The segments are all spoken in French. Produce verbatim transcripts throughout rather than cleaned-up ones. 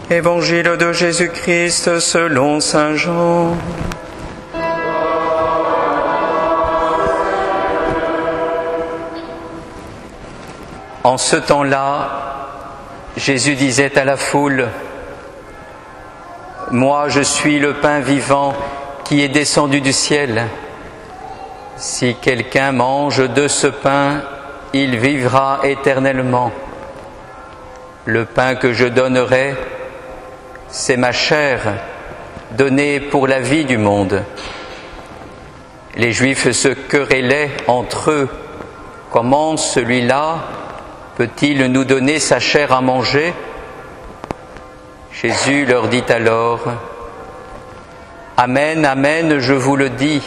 Évangile de Jésus-Christ selon saint Jean. En ce temps-là, Jésus disait à la foule, « Moi, je suis le pain vivant qui est descendu du ciel. Si quelqu'un mange de ce pain, il vivra éternellement. Le pain que je donnerai, c'est ma chair, donnée pour la vie du monde. » Les Juifs se querellaient entre eux. « Comment celui-là peut-il nous donner sa chair à manger ?» Jésus leur dit alors, « Amen, amen, je vous le dis,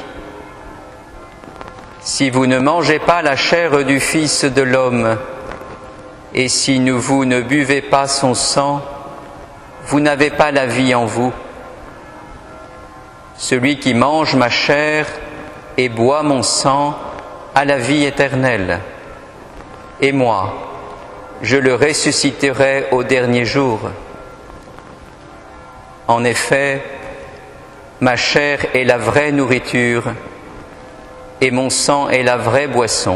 si vous ne mangez pas la chair du Fils de l'homme, et si vous ne buvez pas son sang, vous n'avez pas la vie en vous. Celui qui mange ma chair et boit mon sang a la vie éternelle. Et moi, je le ressusciterai au dernier jour. En effet, ma chair est la vraie nourriture et mon sang est la vraie boisson.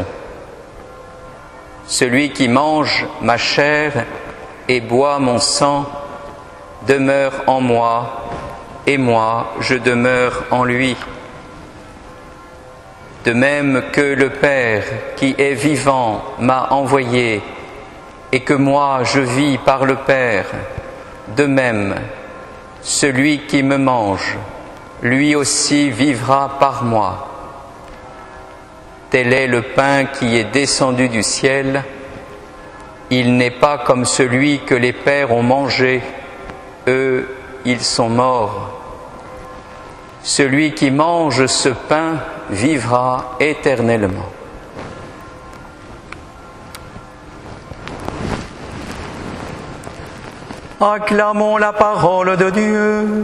Celui qui mange ma chair et boit mon sang demeure en moi et moi je demeure en lui. De même que le Père qui est vivant m'a envoyé et que moi je vis par le Père, de même, celui qui me mange, lui aussi vivra par moi. Tel est le pain qui est descendu du ciel. Il n'est pas comme celui que les pères ont mangé. Eux, ils sont morts. Celui qui mange ce pain vivra éternellement. » Acclamons la parole de Dieu.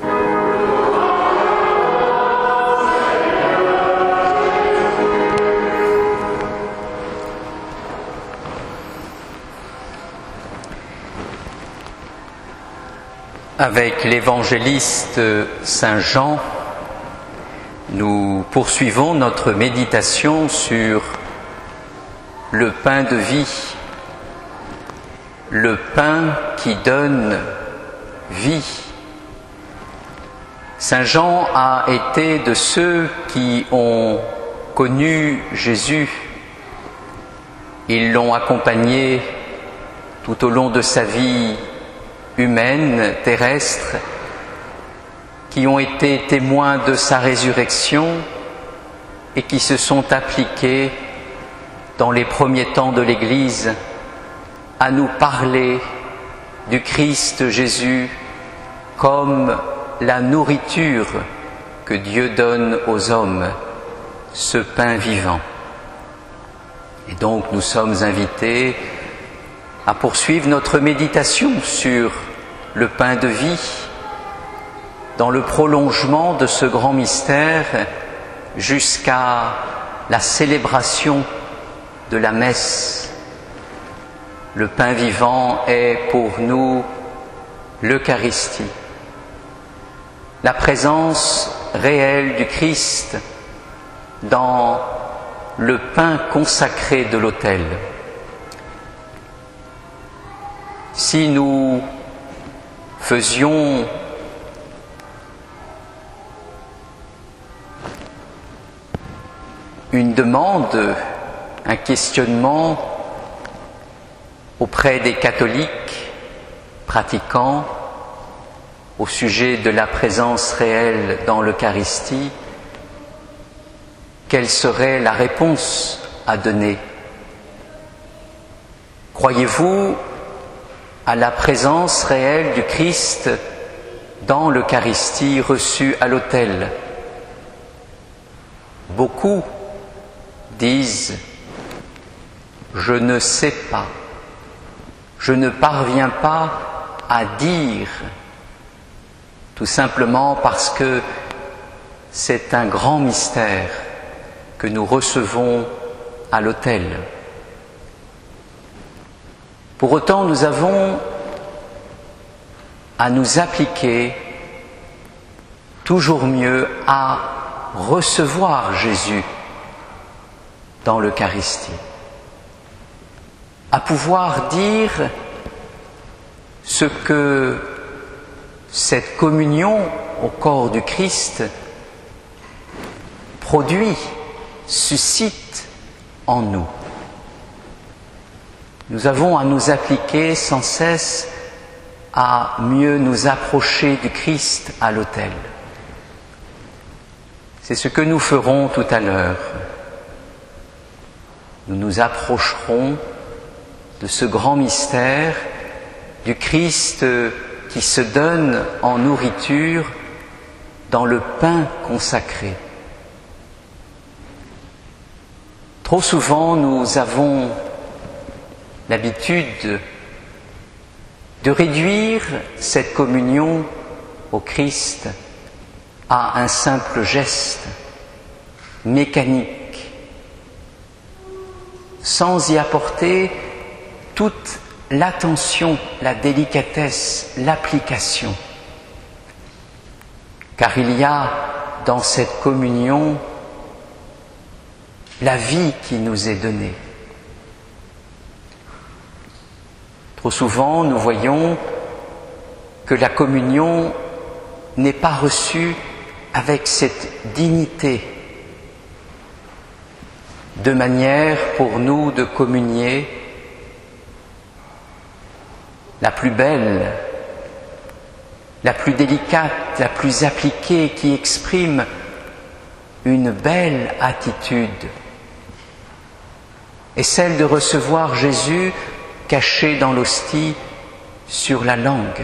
Avec l'évangéliste saint Jean, nous poursuivons notre méditation sur le pain de vie, le pain qui donne vie. Saint Jean a été de ceux qui ont connu Jésus. Ils l'ont accompagné tout au long de sa vie humaine, terrestre, qui ont été témoins de sa résurrection et qui se sont appliqués dans les premiers temps de l'Église à nous parler du Christ Jésus comme la nourriture que Dieu donne aux hommes, ce pain vivant. Et donc nous sommes invités à poursuivre notre méditation sur le pain de vie, dans le prolongement de ce grand mystère jusqu'à la célébration de la messe. Le pain vivant est pour nous l'Eucharistie, la présence réelle du Christ dans le pain consacré de l'autel. Si nous faisions une demande, un questionnement auprès des catholiques pratiquants au sujet de la présence réelle dans l'Eucharistie, quelle serait la réponse à donner? Croyez-vous à la présence réelle du Christ dans l'Eucharistie reçue à l'autel? Beaucoup disent « je ne sais pas, je ne parviens pas à dire », tout simplement parce que c'est un grand mystère que nous recevons à l'autel. Pour autant, nous avons à nous appliquer toujours mieux à recevoir Jésus dans l'Eucharistie, à pouvoir dire ce que cette communion au corps du Christ produit, suscite en nous. Nous avons à nous appliquer sans cesse à mieux nous approcher du Christ à l'autel. C'est ce que nous ferons tout à l'heure. Nous nous approcherons de ce grand mystère du Christ qui se donne en nourriture dans le pain consacré. Trop souvent, nous avons l'habitude de réduire cette communion au Christ à un simple geste mécanique, sans y apporter toute l'attention, la délicatesse, l'application. Car il y a dans cette communion la vie qui nous est donnée. Trop souvent, nous voyons que la communion n'est pas reçue avec cette dignité, de manière pour nous de communier la plus belle, la plus délicate, la plus appliquée, qui exprime une belle attitude, est celle de recevoir Jésus caché dans l'hostie sur la langue.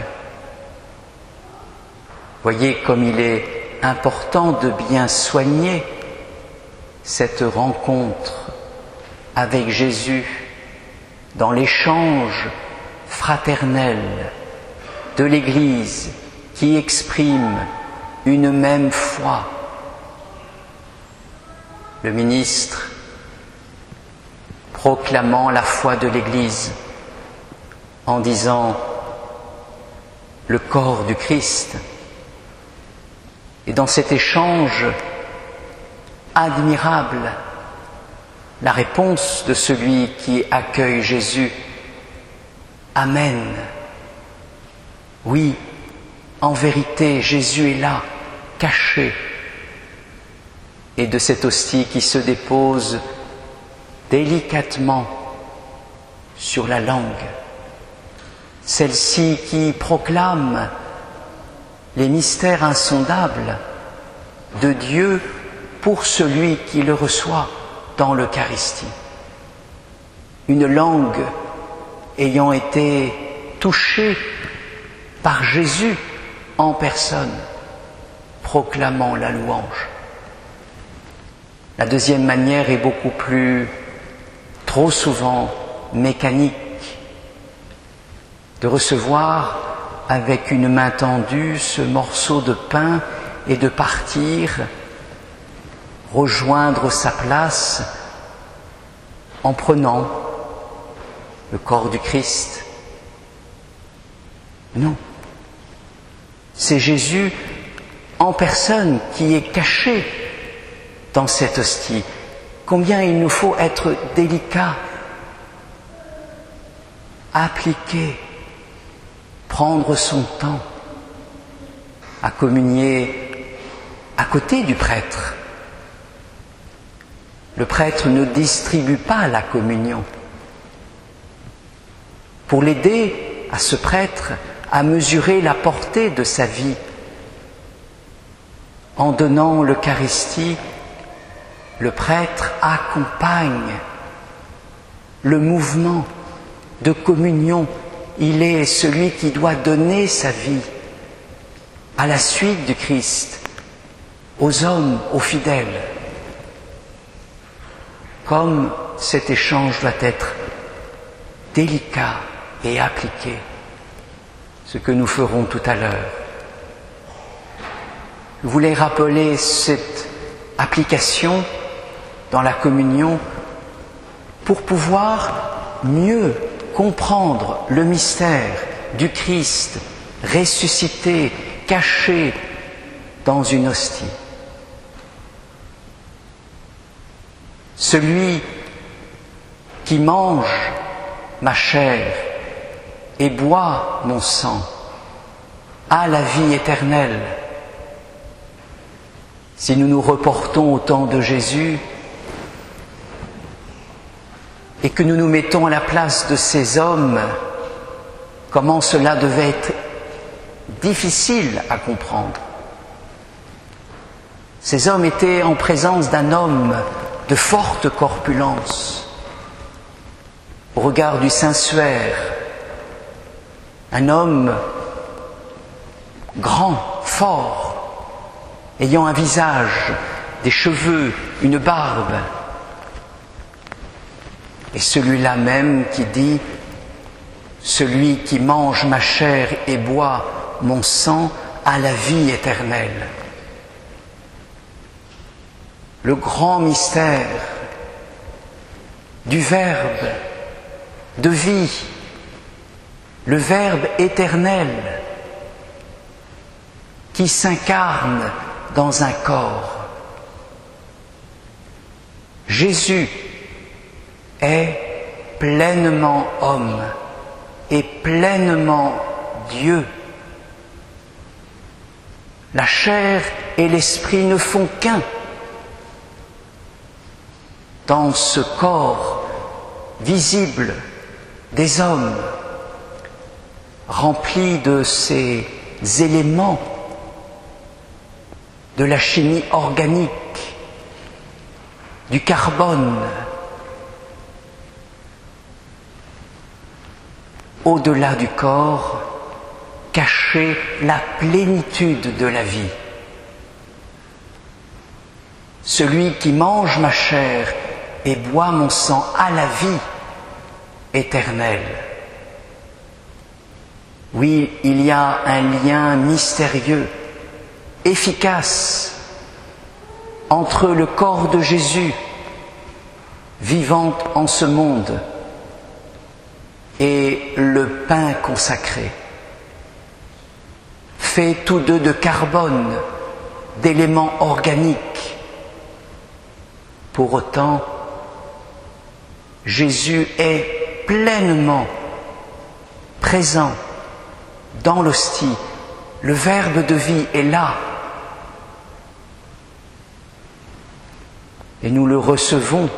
Voyez comme il est important de bien soigner cette rencontre avec Jésus dans l'échange fraternel de l'Église qui exprime une même foi. Le ministre, proclamant la foi de l'Église en disant le corps du Christ, et dans cet échange admirable, la réponse de celui qui accueille Jésus: Amen. Oui, en vérité, Jésus est là, caché. Et de cette hostie qui se dépose délicatement sur la langue, celle-ci qui proclame les mystères insondables de Dieu pour celui qui le reçoit dans l'Eucharistie. Une langue ayant été touchée par Jésus en personne, proclamant la louange. La deuxième manière est beaucoup plus, trop souvent, mécanique, de recevoir avec une main tendue ce morceau de pain et de partir rejoindre sa place en prenant le corps du Christ. Non, c'est Jésus en personne qui est caché dans cette hostie. Combien il nous faut être délicats, appliqués, prendre son temps à communier à côté du prêtre. Le prêtre ne distribue pas la communion. Pour l'aider à ce prêtre à mesurer la portée de sa vie, en donnant l'Eucharistie, le prêtre accompagne le mouvement de communion. Il est celui qui doit donner sa vie à la suite du Christ, aux hommes, aux fidèles. Comme cet échange doit être délicat et appliqué, ce que nous ferons tout à l'heure. Je voulais rappeler cette application dans la communion pour pouvoir mieux comprendre le mystère du Christ ressuscité, caché dans une hostie. Celui qui mange ma chair et boit mon sang a la vie éternelle. Si nous nous reportons au temps de Jésus et que nous nous mettons à la place de ces hommes, comment cela devait être difficile à comprendre. Ces hommes étaient en présence d'un homme de forte corpulence, au regard du Saint-Suaire, un homme grand, fort, ayant un visage, des cheveux, une barbe. Et celui-là même qui dit « Celui qui mange ma chair et boit mon sang a la vie éternelle ». Le grand mystère du Verbe de vie, le Verbe éternel qui s'incarne dans un corps. Jésus est pleinement homme et pleinement Dieu. La chair et l'esprit ne font qu'un dans ce corps visible des hommes, rempli de ces éléments de la chimie organique, du carbone. Au-delà du corps, cachée la plénitude de la vie. Celui qui mange ma chair et boit mon sang a la vie éternelle. Oui, il y a un lien mystérieux, efficace, entre le corps de Jésus, vivant en ce monde, et le pain consacré, fait tous deux de carbone, d'éléments organiques. Pour autant, Jésus est pleinement présent dans l'hostie. Le Verbe de vie est là. Et nous le recevons,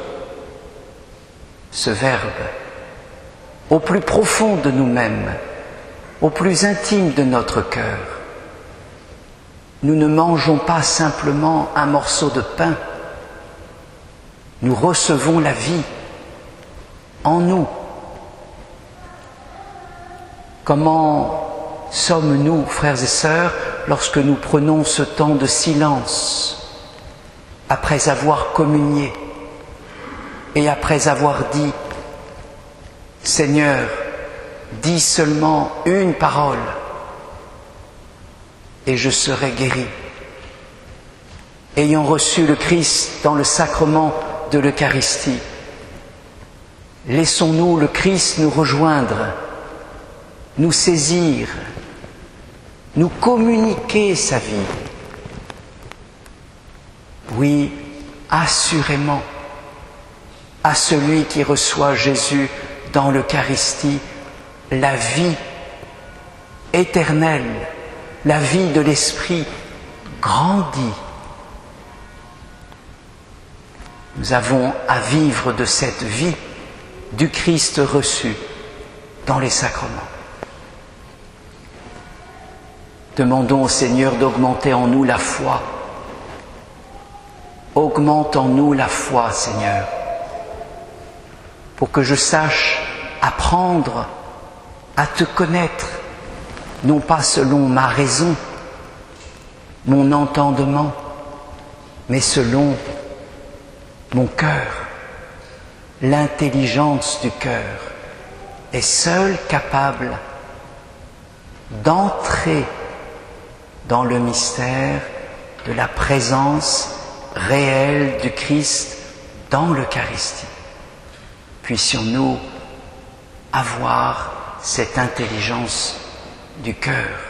ce Verbe, au plus profond de nous-mêmes, au plus intime de notre cœur. Nous ne mangeons pas simplement un morceau de pain, nous recevons la vie en nous. Comment sommes-nous, frères et sœurs, lorsque nous prenons ce temps de silence, après avoir communié et après avoir dit « Seigneur, dis seulement une parole et je serai guéri ». Ayant reçu le Christ dans le sacrement de l'Eucharistie, laissons-nous le Christ nous rejoindre, nous saisir, nous communiquer sa vie. Oui, assurément, à celui qui reçoit Jésus dans l'Eucharistie, la vie éternelle, la vie de l'Esprit grandit. Nous avons à vivre de cette vie du Christ reçu dans les sacrements. Demandons au Seigneur d'augmenter en nous la foi. Augmente en nous la foi, Seigneur, pour que je sache apprendre à te connaître, non pas selon ma raison, mon entendement, mais selon mon cœur. L'intelligence du cœur est seule capable d'entrer dans le mystère de la présence réelle du Christ dans l'Eucharistie. Puissions-nous avoir cette intelligence du cœur.